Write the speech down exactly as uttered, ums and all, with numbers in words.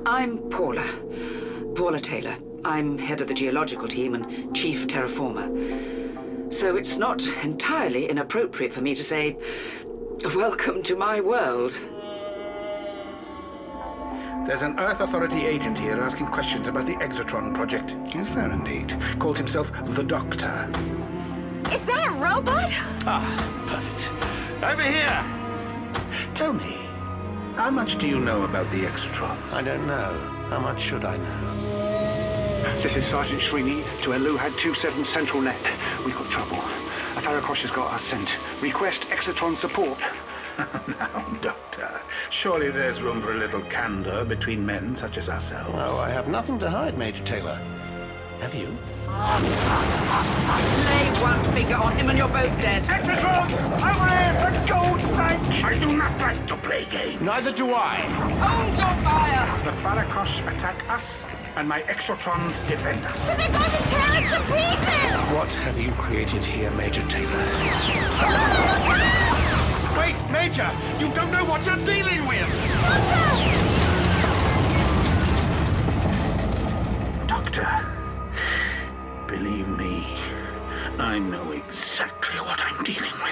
I'm Paula. Paula Taylor. I'm head of the geological team and chief terraformer. So it's not entirely inappropriate for me to say, welcome to my world. There's an Earth Authority agent here asking questions about the Exotron project. Is there indeed? Calls himself the Doctor. Is that a robot? Ah, perfect. Over here! Tell me, how much do you know about the Exotrons? I don't know. How much should I know? This is Sergeant Srini to Eluhad twenty-seven Central Net. We've got trouble. A Tharakosh has got us sent. Request Exotron support. Now, Doctor, surely there's room for a little candor between men such as ourselves. Well, I have nothing to hide, Major Taylor. Have you? Lay one finger on him and you're both dead. Exotrons! Over here, for God's sake! I do not like to play games. Neither do I. Hold your fire! The Tharakosh attack us, and my Exotrons defend us. But they're going to tear us to pieces! What have you created here, Major Taylor? Wait, Major! You don't know what you're dealing with! Doctor, believe me, I know exactly what I'm dealing with.